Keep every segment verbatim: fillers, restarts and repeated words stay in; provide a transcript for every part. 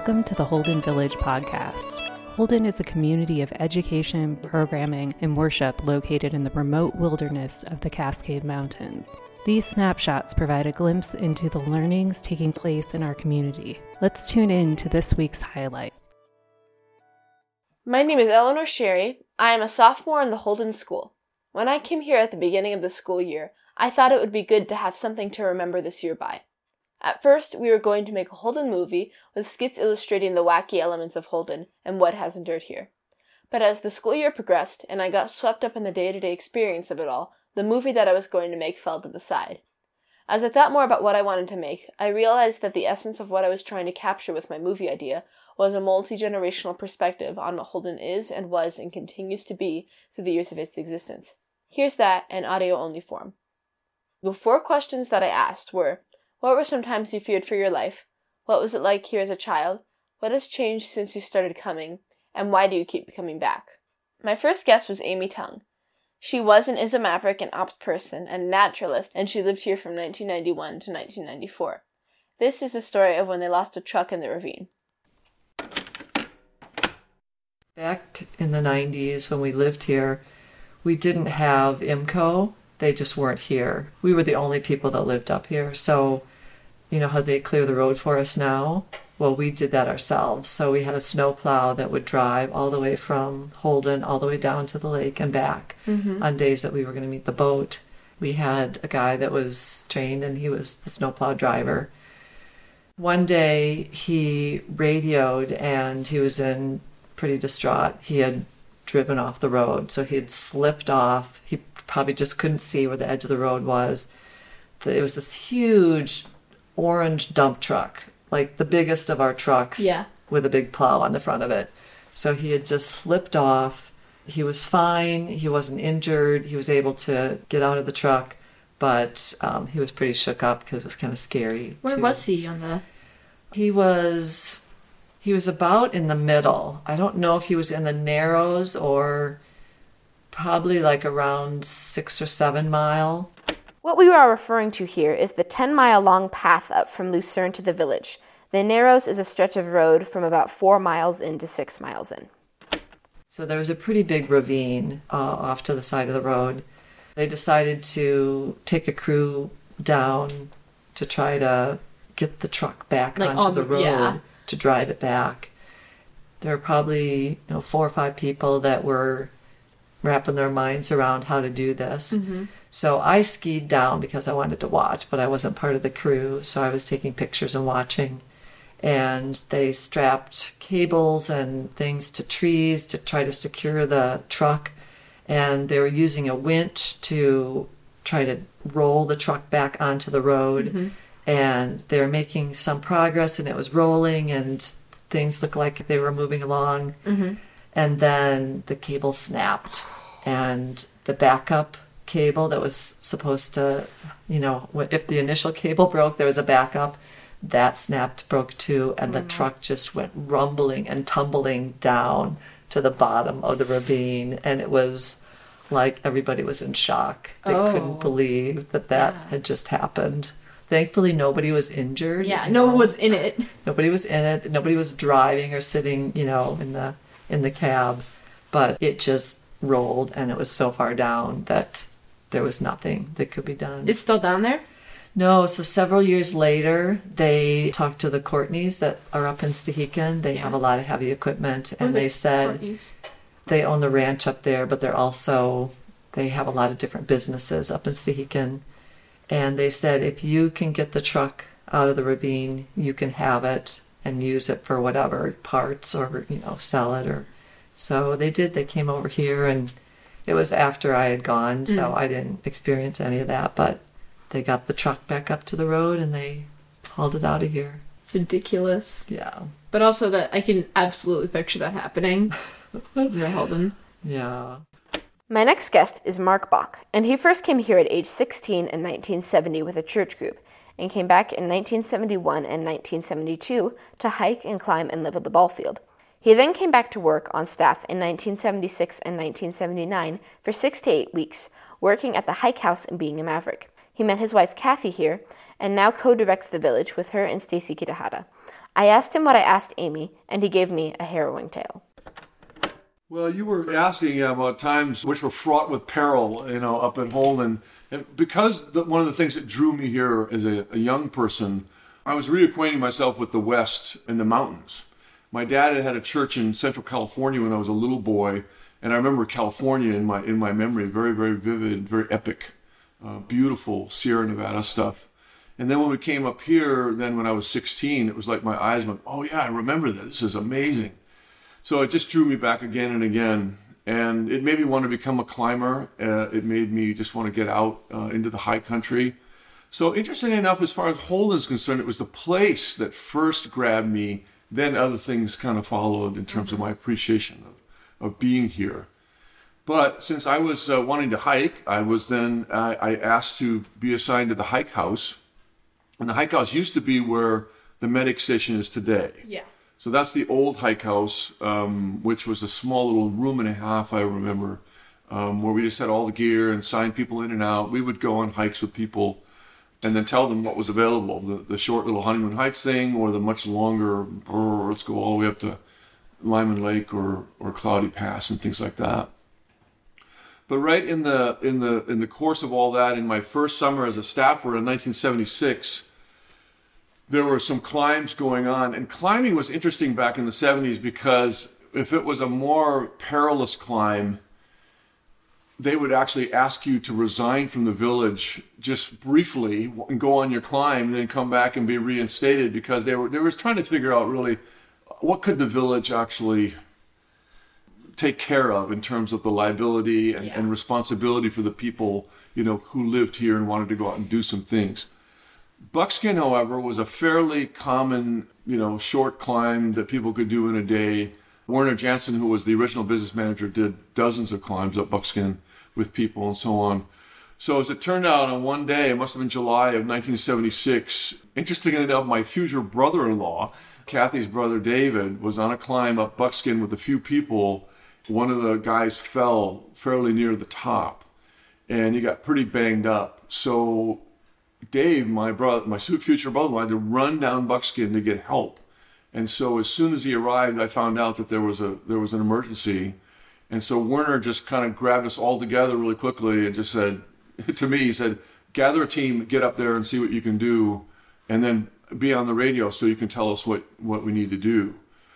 Welcome to the Holden Village podcast. Holden is a community of education, programming, and worship located in the remote wilderness of the Cascade Mountains. These snapshots provide a glimpse into the learnings taking place in our community. Let's tune in to this week's highlight. My name is Eleanor Sherry. I am a sophomore in the Holden School. When I came here at the beginning of the school year, I thought it would be good to have something to remember this year by. At first, we were going to make a Holden movie with skits illustrating the wacky elements of Holden and what has endured here. But as the school year progressed and I got swept up in the day-to-day experience of it all, the movie that I was going to make fell to the side. As I thought more about what I wanted to make, I realized that the essence of what I was trying to capture with my movie idea was a multi-generational perspective on what Holden is and was and continues to be through the years of its existence. Here's that in audio-only form. The four questions that I asked were: what were some times you feared for your life? What was it like here as a child? What has changed since you started coming? And why do you keep coming back? My first guest was Amy Tung. She was and is a maverick and ops person and naturalist, and she lived here from nineteen ninety-one to nineteen ninety-four. This is the story of when they lost a truck in the ravine. Back in the nineties, when we lived here, we didn't have I M C O. They just weren't here. We were the only people that lived up here. So, you know how they clear the road for us now? Well, we did that ourselves. So we had a snowplow that would drive all the way from Holden all the way down to the lake and back mm-hmm. on days that we were going to meet the boat. We had a guy that was trained, and he was the snowplow driver. One day he radioed, and he was in pretty distraught. He had driven off the road, so he had slipped off. He probably just couldn't see where the edge of the road was. It was this huge orange dump truck, like the biggest of our trucks, yeah. with a big plow on the front of it. So he had just slipped off. He was fine. He wasn't injured. He was able to get out of the truck, but um, he was pretty shook up because it was kind of scary. Where too. was he on the... He was... He was about in the middle. I don't know if he was in the Narrows or probably like around six or seven mile. What we are referring to here is the ten-mile-long path up from Lucerne to the village. The Narrows is a stretch of road from about four miles in to six miles in. So there was a pretty big ravine uh, off to the side of the road. They decided to take a crew down to try to get the truck back like onto the road. Yeah. To drive it back. There were probably, you know, four or five people that were wrapping their minds around how to do this. Mm-hmm. So I skied down because I wanted to watch, but I wasn't part of the crew, so I was taking pictures and watching. And they strapped cables and things to trees to try to secure the truck, and they were using a winch to try to roll the truck back onto the road. Mm-hmm. And they were making some progress, and it was rolling, and things looked like they were moving along. Mm-hmm. And then the cable snapped, and the backup cable that was supposed to, you know, if the initial cable broke, there was a backup. That snapped, broke too, and the mm-hmm. truck just went rumbling and tumbling down to the bottom of the ravine. And it was like everybody was in shock. They oh. couldn't believe that that yeah. had just happened. Thankfully, nobody was injured. Yeah, no one was in it. Nobody was in it. Nobody was driving or sitting, you know, in the in the cab. But it just rolled, and it was so far down that there was nothing that could be done. It's still down there? No. So several years later, they talked to the Courtneys that are up in Stehekin. They yeah. have a lot of heavy equipment, and they said Courtneys? They own the ranch up there, but they're also they have a lot of different businesses up in Stehekin. And they said, if you can get the truck out of the ravine, you can have it and use it for whatever parts or, you know, sell it. Or so they did. They came over here, and it was after I had gone, so mm. I didn't experience any of that. But they got the truck back up to the road, and they hauled it out of here. It's ridiculous. Yeah. But also that I can absolutely picture that happening. They're Holden. Yeah. My next guest is Mark Bach, and he first came here at age sixteen in nineteen seventy with a church group, and came back in nineteen seventy-one and nineteen seventy-two to hike and climb and live at the ball field. He then came back to work on staff in nineteen seventy-six and nineteen seventy-nine for six to eight weeks, working at the hike house and being a maverick. He met his wife Kathy here, and now co-directs the village with her and Stacy Kitahara. I asked him what I asked Amy, and he gave me a harrowing tale. Well, you were asking about times which were fraught with peril, you know, up at Holden. And because the, one of the things that drew me here as a, a young person, I was reacquainting myself with the West and the mountains. My dad had had a church in Central California when I was a little boy, and I remember California in my in my memory, very, very vivid, very epic, uh, beautiful Sierra Nevada stuff. And then when we came up here, then when I was sixteen, it was like my eyes went, oh yeah, I remember that. This is amazing. So it just drew me back again and again. And it made me want to become a climber. Uh, it made me just want to get out uh, into the high country. So interestingly enough, as far as Holden is concerned, it was the place that first grabbed me. Then other things kind of followed in terms of my appreciation of, of being here. But since I was uh, wanting to hike, I was then uh, I asked to be assigned to the hike house. And the hike house used to be where the medic station is today. Yeah. So that's the old hike house, um, which was a small little room and a half, I remember, um, where we just had all the gear and signed people in and out. We would go on hikes with people and then tell them what was available, the, the short little Honeymoon Heights thing or the much longer, brr, let's go all the way up to Lyman Lake or, or Cloudy Pass and things like that. But right in the in the in the course of all that, in my first summer as a staffer in nineteen seventy-six, there were some climbs going on. And climbing was interesting back in the seventies because if it was a more perilous climb, they would actually ask you to resign from the village just briefly and go on your climb and then come back and be reinstated because they were they were trying to figure out really what could the village actually take care of in terms of the liability and, yeah. and responsibility for the people, you know, who lived here and wanted to go out and do some things. Buckskin, however, was a fairly common, you know, short climb that people could do in a day. Werner Jansen, who was the original business manager, did dozens of climbs up Buckskin with people and so on. So as it turned out, on one day, it must have been July of nineteen seventy-six, interestingly enough, my future brother-in-law, Kathy's brother David, was on a climb up Buckskin with a few people. One of the guys fell fairly near the top, and he got pretty banged up. So Dave, my brother, my future brother-in-law, had to run down Buckskin to get help. And so as soon as he arrived, I found out that there was a there was an emergency. And so Werner just kind of grabbed us all together really quickly and just said, to me, he said, gather a team, get up there and see what you can do, and then be on the radio so you can tell us what, what we need to do.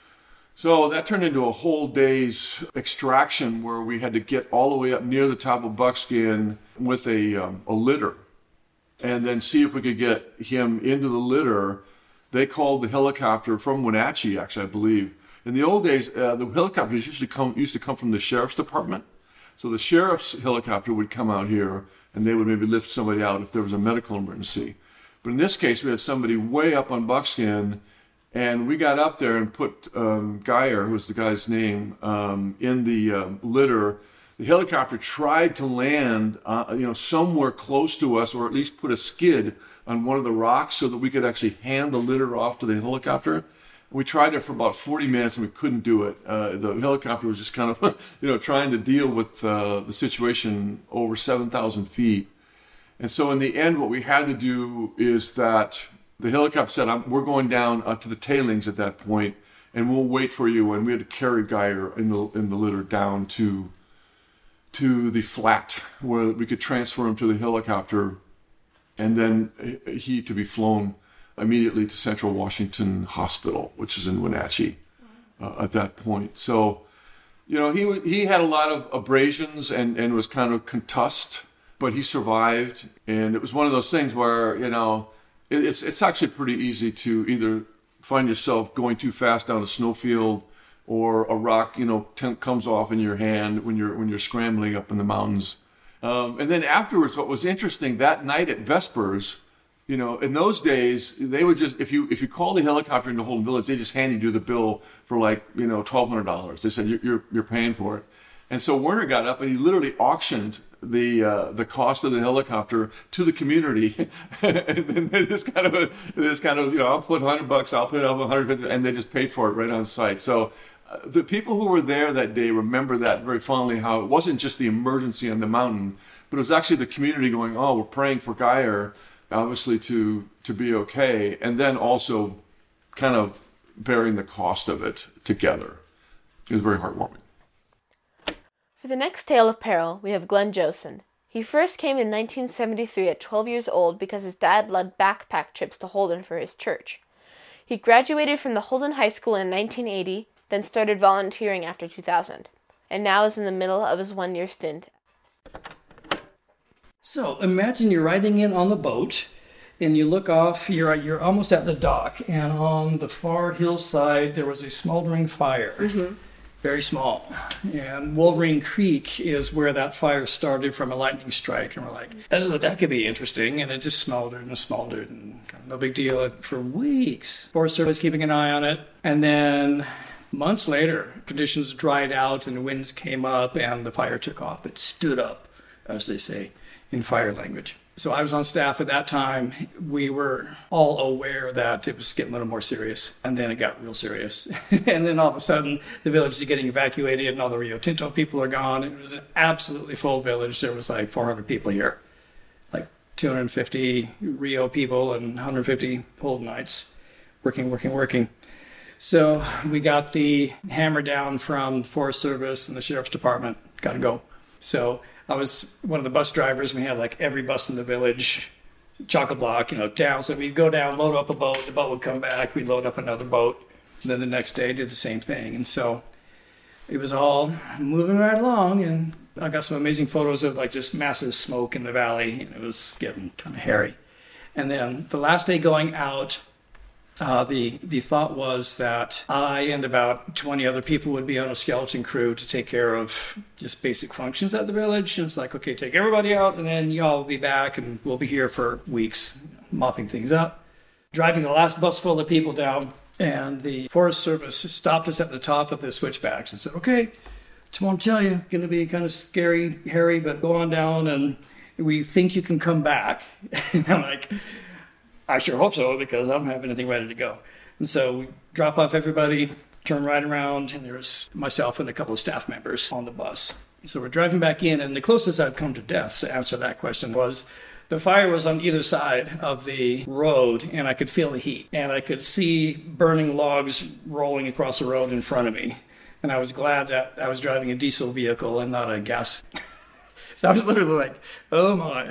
So that turned into a whole day's extraction where we had to get all the way up near the top of Buckskin with a, um, a litter and then see if we could get him into the litter. They called the helicopter from Wenatchee, actually, I believe. In the old days, uh, the helicopters used to come used to come from the sheriff's department. So the sheriff's helicopter would come out here and they would maybe lift somebody out if there was a medical emergency. But in this case, we had somebody way up on Buckskin. And we got up there and put um, Geyer, who was the guy's name, um, in the um, litter. The helicopter tried to land, uh, you know, somewhere close to us, or at least put a skid on one of the rocks so that we could actually hand the litter off to the helicopter. We tried it for about forty minutes and we couldn't do it. Uh, the helicopter was just kind of, you know, trying to deal with uh, the situation over seven thousand feet. And so in the end, what we had to do is that the helicopter said, I'm, we're going down uh, to the tailings at that point, and we'll wait for you. And we had to carry Geyer in the in the litter down to to the flat where we could transfer him to the helicopter, and then he to be flown immediately to Central Washington Hospital, which is in Wenatchee uh, at that point. So, you know, he he had a lot of abrasions and, and was kind of contussed, but he survived. And it was one of those things where, you know, It's it's actually pretty easy to either find yourself going too fast down a snowfield, or a rock, you know, t- comes off in your hand when you're when you're scrambling up in the mountains. Um, and then afterwards, what was interesting that night at Vespers, you know, in those days they would just if you if you called a helicopter into Holden Village, they just handed you the bill for like you know twelve hundred dollars. They said you're, you're you're paying for it. And so Werner got up and he literally auctioned the uh, the cost of the helicopter to the community, and then they just kind of this kind of you know I'll put hundred bucks, I'll put up a hundred, and they just paid for it right on site. So uh, the people who were there that day remember that very fondly. How it wasn't just the emergency on the mountain, but it was actually the community going, oh, we're praying for Geyer, obviously to to be okay, and then also kind of bearing the cost of it together. It was very heartwarming. For the next tale of peril, we have Glenn Josen. He first came in nineteen seventy-three at twelve years old because his dad led backpack trips to Holden for his church. He graduated from the Holden High School in nineteen eighty, then started volunteering after two thousand, and now is in the middle of his one-year stint. So imagine you're riding in on the boat, and you look off, you're, you're almost at the dock, and on the far hillside there was a smoldering fire. Mm-hmm. Very small. And Wolverine Creek is where that fire started from a lightning strike. And we're like, oh, that could be interesting. And it just smoldered and smoldered and no big deal for weeks. Forest Service keeping an eye on it. And then months later, conditions dried out and winds came up and the fire took off. It stood up, as they say in fire language. So I was on staff at that time. We were all aware that it was getting a little more serious. And then it got real serious. And then all of a sudden, the village is getting evacuated and all the Rio Tinto people are gone. It was an absolutely full village. There was like four hundred people here. Like two hundred fifty Rio people and one hundred fifty Holdenites working, working, working. So we got the hammer down from the Forest Service and the Sheriff's Department. Got to go. So I was one of the bus drivers. We had like every bus in the village, chock-a-block, you know, down. So we'd go down, load up a boat, the boat would come back, we'd load up another boat. And then the next day did the same thing. And so it was all moving right along. And I got some amazing photos of like just massive smoke in the valley. And it was getting kind of hairy. And then the last day going out, Uh, the, the thought was that I and about twenty other people would be on a skeleton crew to take care of just basic functions at the village. And it's like, okay, take everybody out and then y'all will be back and we'll be here for weeks, mopping things up. Driving the last bus full of people down, and the Forest Service stopped us at the top of the switchbacks and said, okay, just want to tell you, it's going to be kind of scary, hairy, but go on down and we think you can come back. And I'm like, I sure hope so, because I don't have anything ready to go. And so we drop off everybody, turn right around, and there's myself and a couple of staff members on the bus. So we're driving back in, and the closest I've come to death to answer that question was the fire was on either side of the road, and I could feel the heat. And I could see burning logs rolling across the road in front of me. And I was glad that I was driving a diesel vehicle and not a gas. So I was literally like, oh my,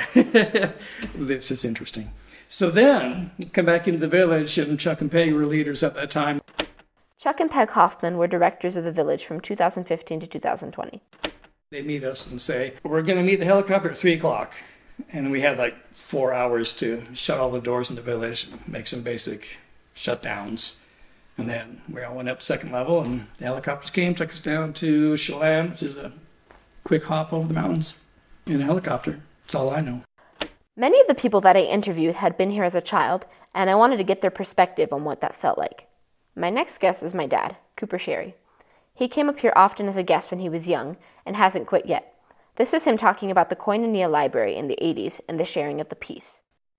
this is interesting. So then, come back into the village, and Chuck and Peg were leaders at that time. Chuck and Peg Hoffman were directors of the village from two thousand fifteen to two thousand twenty. They meet us and say, we're going to meet the helicopter at three o'clock. And we had like four hours to shut all the doors in the village and make some basic shutdowns. And then we all went up second level, and the helicopters came, took us down to Chelan, which is a quick hop over the mountains in a helicopter. That's all I know. Many of the people that I interviewed had been here as a child, and I wanted to get their perspective on what that felt like. My next guest is my dad, Cooper Sherry. He came up here often as a guest when he was young, and hasn't quit yet. This is him talking about the Koinonia Library in the eighties and the sharing of the peace.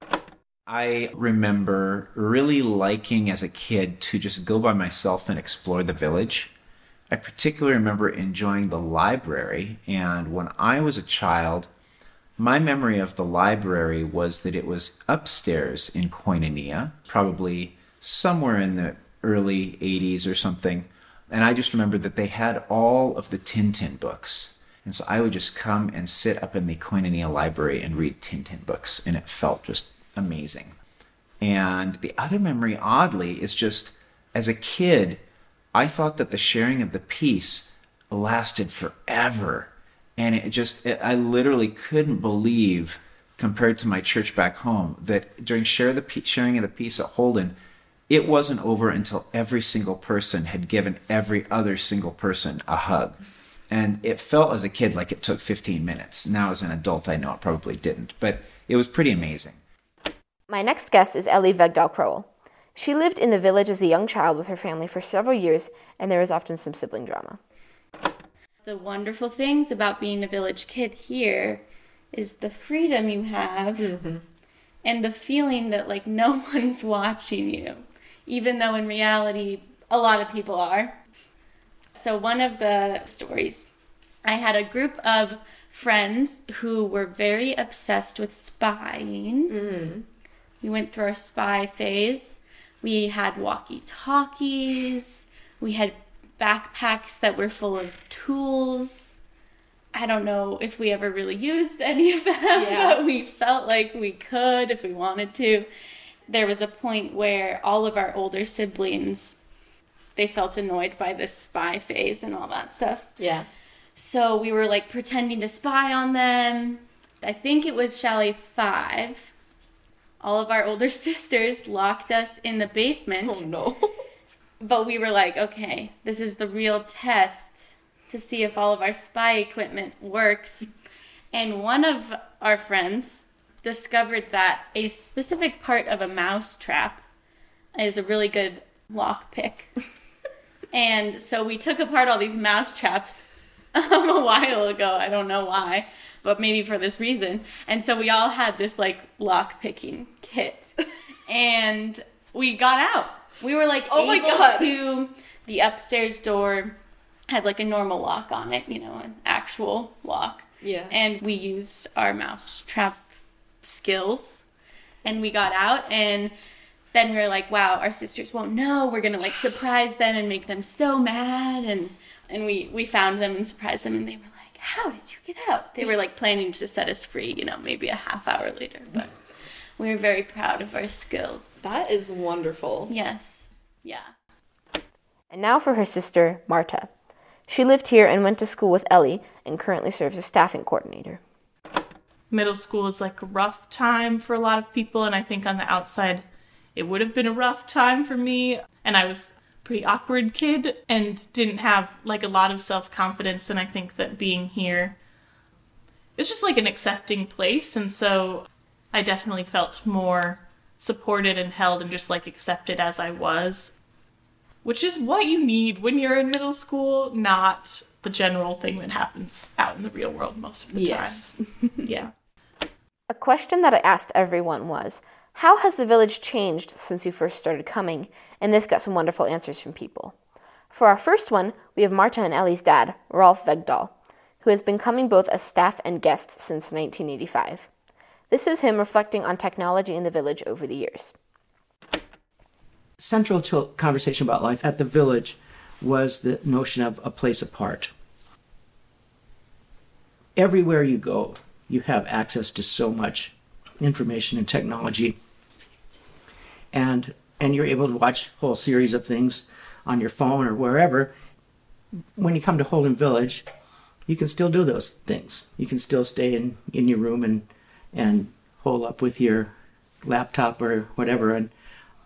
I remember really liking as a kid to just go by myself and explore the village. I particularly remember enjoying the library, and when I was a child, my memory of the library was that it was upstairs in Koinonia, probably somewhere in the early eighties or something. And I just remember that they had all of the Tintin books. And so I would just come and sit up in the Koinonia library and read Tintin books, and it felt just amazing. And the other memory, oddly, is just as a kid, I thought that the sharing of the peace lasted forever. And it just, it, I literally couldn't believe, compared to my church back home, that during share the sharing of the peace at Holden, it wasn't over until every single person had given every other single person a hug. And it felt as a kid like it took fifteen minutes. Now as an adult, I know it probably didn't, but it was pretty amazing. My next guest is Ellie Vegdahl Crowell. She lived in the village as a young child with her family for several years, and there was often some sibling drama. The wonderful things about being a village kid here is the freedom you have, mm-hmm. and the feeling that like no one's watching you, even though in reality a lot of people are. So one of the stories, I had a group of friends who were very obsessed with spying. Mm. We went through our spy phase. We had walkie-talkies. We had backpacks that were full of tools. I don't know if we ever really used any of them, yeah. but we felt like we could if we wanted to. There was a point where all of our older siblings, they felt annoyed by this spy phase and all that stuff. Yeah. So we were like pretending to spy on them. I think it was Chalet five. All of our older sisters locked us in the basement. Oh no. But we were like, okay, this is the real test to see if all of our spy equipment works. And one of our friends discovered that a specific part of a mouse trap is a really good lock pick. And so we took apart all these mouse traps um, a while ago. I don't know why, but maybe for this reason. And so we all had this like lock picking kit. And we got out. We were like oh able my God. to, the upstairs door had like a normal lock on it, you know, an actual lock. Yeah. And we used our mouse trap skills and we got out, and then we were like, wow, our sisters won't know. We're going to like surprise them and make them so mad. And, and we, we found them and surprised them, and they were like, how did you get out? They were like planning to set us free, you know, maybe a half hour later, but we were very proud of our skills. That is wonderful. Yes. Yeah. And now for her sister, Marta. She lived here and went to school with Ellie and currently serves as staffing coordinator. Middle school is like a rough time for a lot of people, and I think on the outside it would have been a rough time for me. And I was a pretty awkward kid and didn't have like a lot of self-confidence, and I think that being here is just like an accepting place, and so I definitely felt more supported and held and just like accepted as I was, which is what you need when you're in middle school, not the general thing that happens out in the real world most of the yes. time. Yeah. A question that I asked everyone was, how has the village changed since you first started coming? And this got some wonderful answers from people. For our first one, we have Marta and Ellie's dad, Rolf Vegdahl, who has been coming both as staff and guest since nineteen eighty-five. This is him reflecting on technology in the village over the years. Central to a conversation about life at the village was the notion of a place apart. Everywhere you go, you have access to so much information and technology, and and you're able to watch a whole series of things on your phone or wherever. When you come to Holden Village, you can still do those things. You can still stay in, in your room and and hole up with your laptop or whatever, and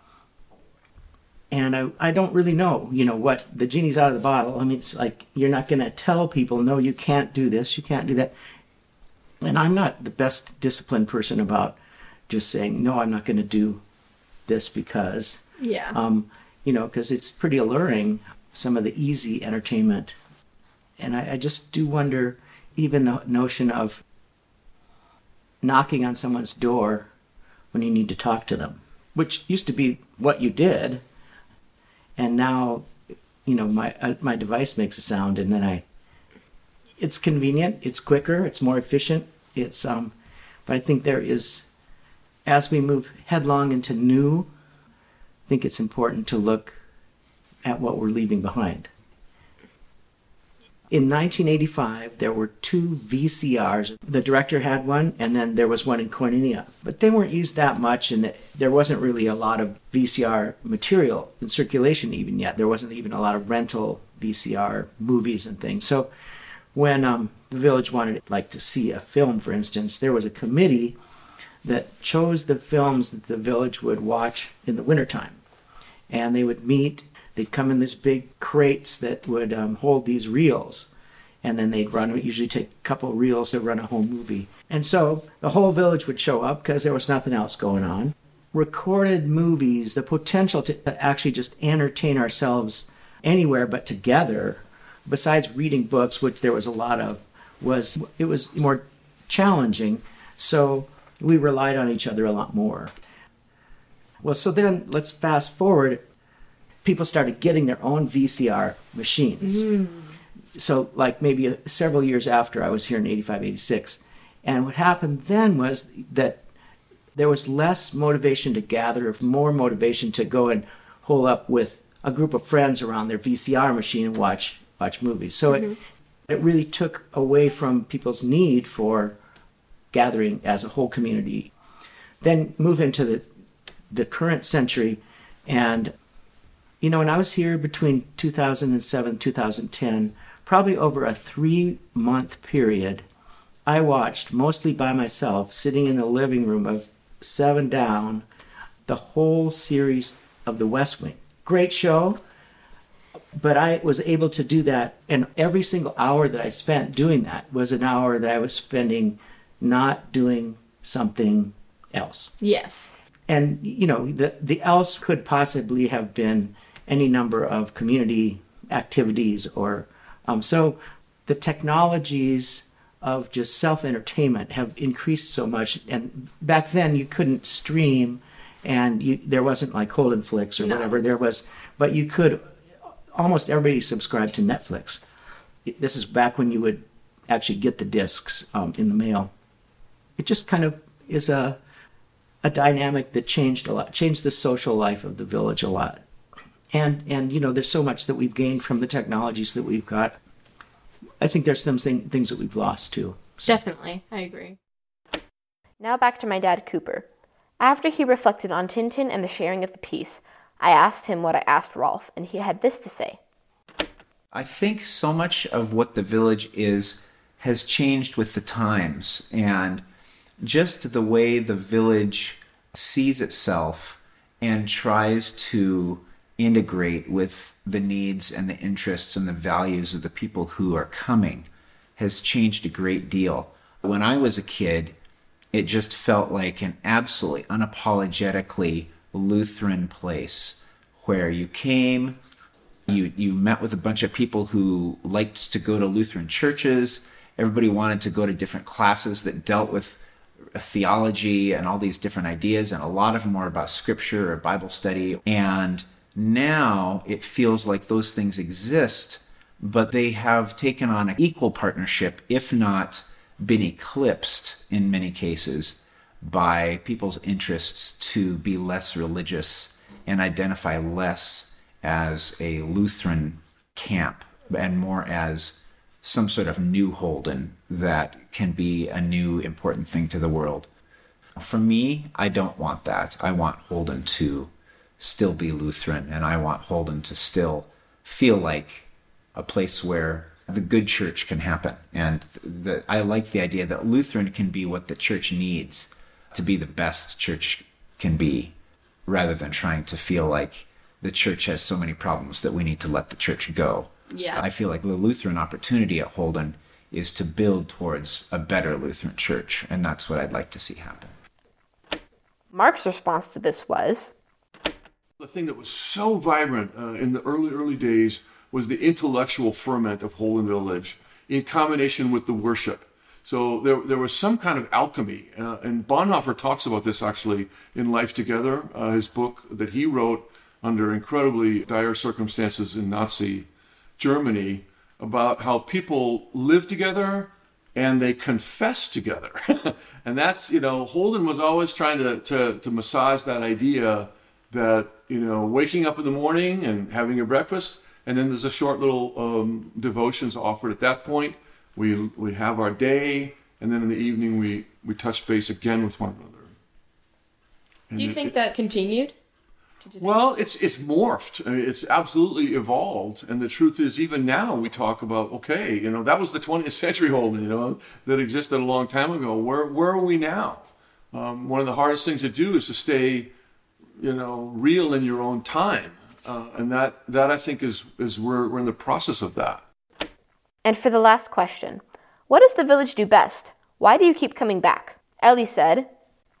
And I, I don't really know, you know, what the genie's out of the bottle. I mean, it's like, you're not going to tell people, no, you can't do this, you can't do that. And I'm not the best disciplined person about just saying, no, I'm not going to do this because, yeah, um, you know, because it's pretty alluring, some of the easy entertainment. And I, I just do wonder, even the notion of knocking on someone's door when you need to talk to them, which used to be what you did. And now, you know, my uh, my device makes a sound, and then I. It's convenient. It's quicker. It's more efficient. It's um, but I think there is, as we move headlong into new, I think it's important to look at what we're leaving behind. In nineteen eighty-five, there were two V C Rs. The director had one, and then there was one in Koinonia. But they weren't used that much, and there wasn't really a lot of V C R material in circulation even yet. There wasn't even a lot of rental V C R movies and things. So when um, the village wanted like to see a film, for instance, there was a committee that chose the films that the village would watch in the wintertime. And they would meet. They'd come in these big crates that would um, hold these reels, and then they'd run, usually take a couple reels to run a whole movie. And so the whole village would show up because there was nothing else going on. Recorded movies, the potential to actually just entertain ourselves anywhere but together, besides reading books, which there was a lot of, was it was more challenging. So we relied on each other a lot more. Well, so then let's fast forward. People started getting their own V C R machines. Mm. So like maybe a, several years after I was here in eighty-five, eighty-six. And what happened then was that there was less motivation to gather, more motivation to go and hole up with a group of friends around their V C R machine and watch watch movies. So mm-hmm. it it really took away from people's need for gathering as a whole community. Then move into the the current century, and you know, when I was here between two thousand seven and two thousand ten, probably over a three-month period, I watched, mostly by myself, sitting in the living room of Seven Down, the whole series of The West Wing. Great show, but I was able to do that, and every single hour that I spent doing that was an hour that I was spending not doing something else. Yes. And, you know, the, the else could possibly have been any number of community activities or... Um, so the technologies of just self-entertainment have increased so much. And back then you couldn't stream, and you, there wasn't like Holden Flix or no. whatever there was. But you could... Almost everybody subscribed to Netflix. This is back when you would actually get the discs um, in the mail. It just kind of is a... a dynamic that changed a lot, changed the social life of the village a lot. And, and you know, there's so much that we've gained from the technologies that we've got. I think there's some thing, things that we've lost, too. So. Definitely. I agree. Now back to my dad, Cooper. After he reflected on Tintin and the sharing of the piece, I asked him what I asked Rolf, and he had this to say. I think so much of what the village is has changed with the times, and just the way the village sees itself and tries to integrate with the needs and the interests and the values of the people who are coming has changed a great deal. When I was a kid, it just felt like an absolutely unapologetically Lutheran place where you came, you you met with a bunch of people who liked to go to Lutheran churches. Everybody wanted to go to different classes that dealt with theology and all these different ideas, and a lot of them were about scripture or Bible study. And now it feels like those things exist, but they have taken on an equal partnership, if not been eclipsed in many cases by people's interests to be less religious and identify less as a Lutheran camp and more as some sort of new Holden that can be a new important thing to the world. For me, I don't want that. I want Holden to still be Lutheran, and I want Holden to still feel like a place where the good church can happen. And the, I like the idea that Lutheran can be what the church needs to be the best church can be, rather than trying to feel like the church has so many problems that we need to let the church go. Yeah. I feel like the Lutheran opportunity at Holden is to build towards a better Lutheran church, and that's what I'd like to see happen. Mark's response to this was... The thing that was so vibrant uh, in the early, early days was the intellectual ferment of Holden Village in combination with the worship. So there there was some kind of alchemy, uh, and Bonhoeffer talks about this actually in Life Together, uh, his book that he wrote under incredibly dire circumstances in Nazi Germany, about how people live together and they confess together. And that's, you know, Holden was always trying to, to, to massage that idea that, you know, waking up in the morning and having your breakfast, and then there's a short little um, devotions offered at that point. We we have our day, and then in the evening we, we touch base again with one another. And Do you it, think it, that continued? Well, it's it's morphed. I mean, it's absolutely evolved. And the truth is, even now we talk about, okay, you know, that was the twentieth century Holden, you know, that existed a long time ago. Where where are we now? Um, one of the hardest things to do is to stay, you know, real in your own time. Uh, and that, that I think is, is we're, we're in the process of that. And for the last question, what does the village do best? Why do you keep coming back? Ellie said...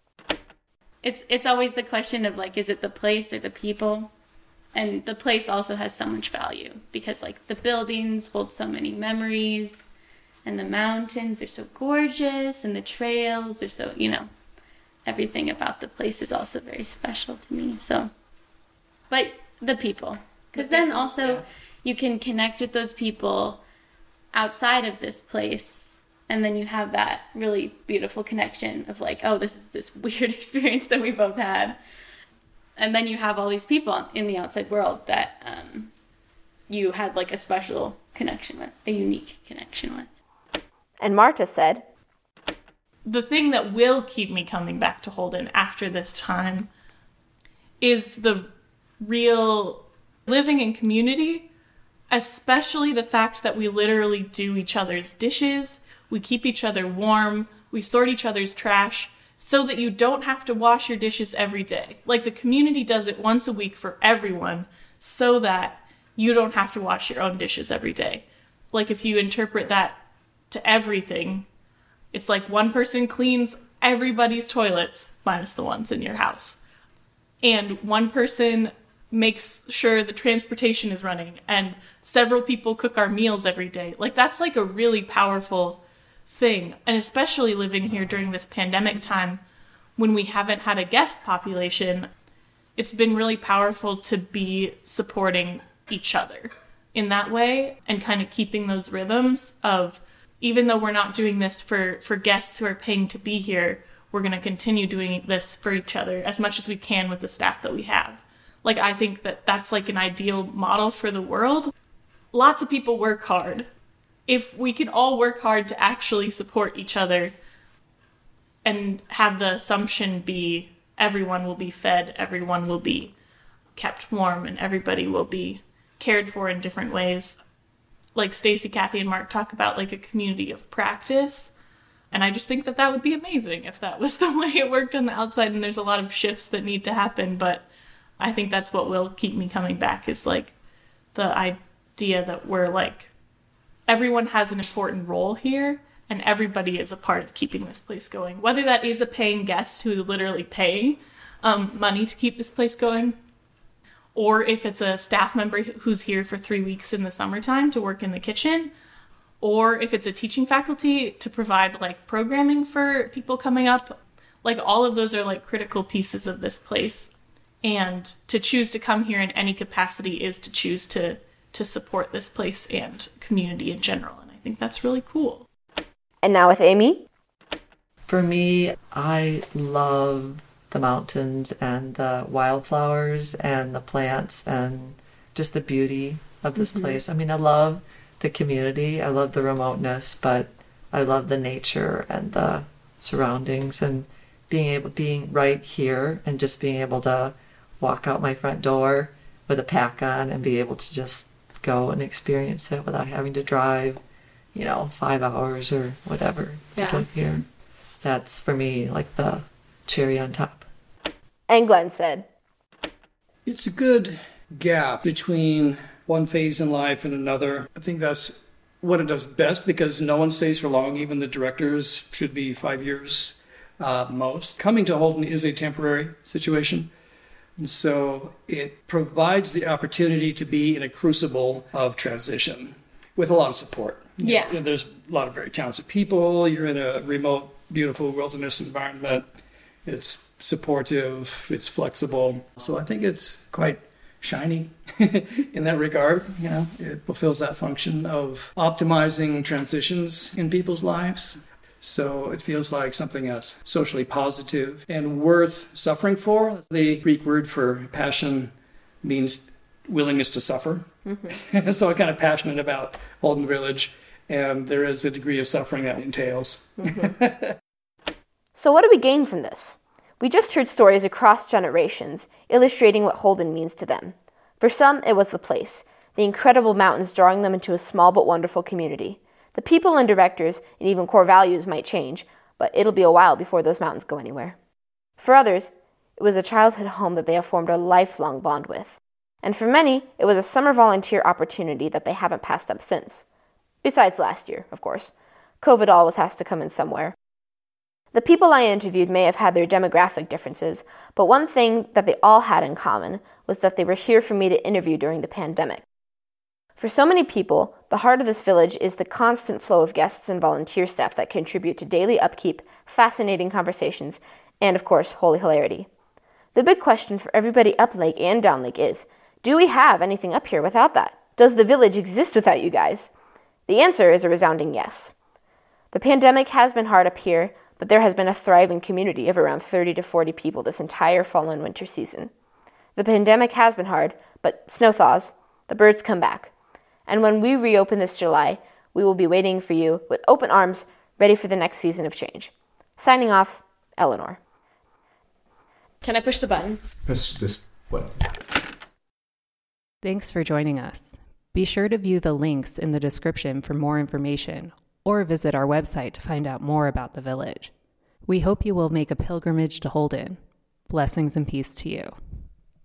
It's it's always the question of, like, is it the place or the people? And the place also has so much value because, like, the buildings hold so many memories, and the mountains are so gorgeous, and the trails are so, you know, everything about the place is also very special to me. So, but the people, because then also yeah. you can connect with those people outside of this place. And then you have that really beautiful connection of like, oh, this is this weird experience that we both had. And then you have all these people in the outside world that um, you had like a special connection with, a unique connection with. And Marta said, the thing that will keep me coming back to Holden after this time is the real living in community, especially the fact that we literally do each other's dishes, we keep each other warm, we sort each other's trash, so that you don't have to wash your dishes every day. Like, the community does it once a week for everyone, so that you don't have to wash your own dishes every day. Like, if you interpret that to everything, it's like one person cleans everybody's toilets, minus the ones in your house. And one person makes sure the transportation is running, and several people cook our meals every day. Like, that's like a really powerful thing. And especially living here during this pandemic time, when we haven't had a guest population, it's been really powerful to be supporting each other in that way, and kind of keeping those rhythms of, even though we're not doing this for, for guests who are paying to be here, we're going to continue doing this for each other as much as we can with the staff that we have. Like, I think that that's like an ideal model for the world. Lots of people work hard. If we can all work hard to actually support each other and have the assumption be everyone will be fed, everyone will be kept warm, and everybody will be cared for in different ways. Like Stacy, Kathy, and Mark talk about, like a community of practice. And I just think that that would be amazing if that was the way it worked on the outside. And there's a lot of shifts that need to happen, but I think that's what will keep me coming back, is like the idea that we're like, everyone has an important role here, and everybody is a part of keeping this place going. Whether that is a paying guest who is literally paying um, money to keep this place going, or if it's a staff member who's here for three weeks in the summertime to work in the kitchen, or if it's a teaching faculty to provide like programming for people coming up. Like, all of those are like critical pieces of this place. And to choose to come here in any capacity is to choose to to support this place and community in general. And I think that's really cool. And now with Amy. For me, I love the mountains and the wildflowers and the plants and just the beauty of this mm-hmm. place. I mean, I love the community. I love the remoteness, but I love the nature and the surroundings, and being able, being right here and just being able to walk out my front door with a pack on and be able to just go and experience it without having to drive, you know, five hours or whatever to yeah. get here. That's, for me, like the cherry on top. And Glenn said, it's a good gap between one phase in life and another. I think that's what it does best, because no one stays for long. Even the directors should be five years uh, most. Coming to Holden is a temporary situation. And so it provides the opportunity to be in a crucible of transition with a lot of support. Yeah. You know, there's a lot of very talented people. You're in a remote, beautiful wilderness environment. It's supportive. It's flexible. So I think it's quite shiny in that regard. You know, it fulfills that function of optimizing transitions in people's lives. So it feels like something that's socially positive and worth suffering for. The Greek word for passion means willingness to suffer. Mm-hmm. So I'm kind of passionate about Holden Village, and there is a degree of suffering that entails. Mm-hmm. So what do we gain from this? We just heard stories across generations, illustrating what Holden means to them. For some, it was the place, the incredible mountains drawing them into a small but wonderful community. The people and directors and even core values might change, but it'll be a while before those mountains go anywhere. For others, it was a childhood home that they have formed a lifelong bond with. And for many, it was a summer volunteer opportunity that they haven't passed up since. Besides last year, of course. COVID always has to come in somewhere. The people I interviewed may have had their demographic differences, but one thing that they all had in common was that they were here for me to interview during the pandemic. For so many people, the heart of this village is the constant flow of guests and volunteer staff that contribute to daily upkeep, fascinating conversations, and, of course, holy hilarity. The big question for everybody up Lake and down Lake is, do we have anything up here without that? Does the village exist without you guys? The answer is a resounding yes. The pandemic has been hard up here, but there has been a thriving community of around thirty to forty people this entire fall and winter season. The pandemic has been hard, but snow thaws, the birds come back. And when we reopen this July, we will be waiting for you with open arms, ready for the next season of change. Signing off, Eleanor. Can I push the button? This, this, what? Thanks for joining us. Be sure to view the links in the description for more information, or visit our website to find out more about the village. We hope you will make a pilgrimage to Holden. Blessings and peace to you.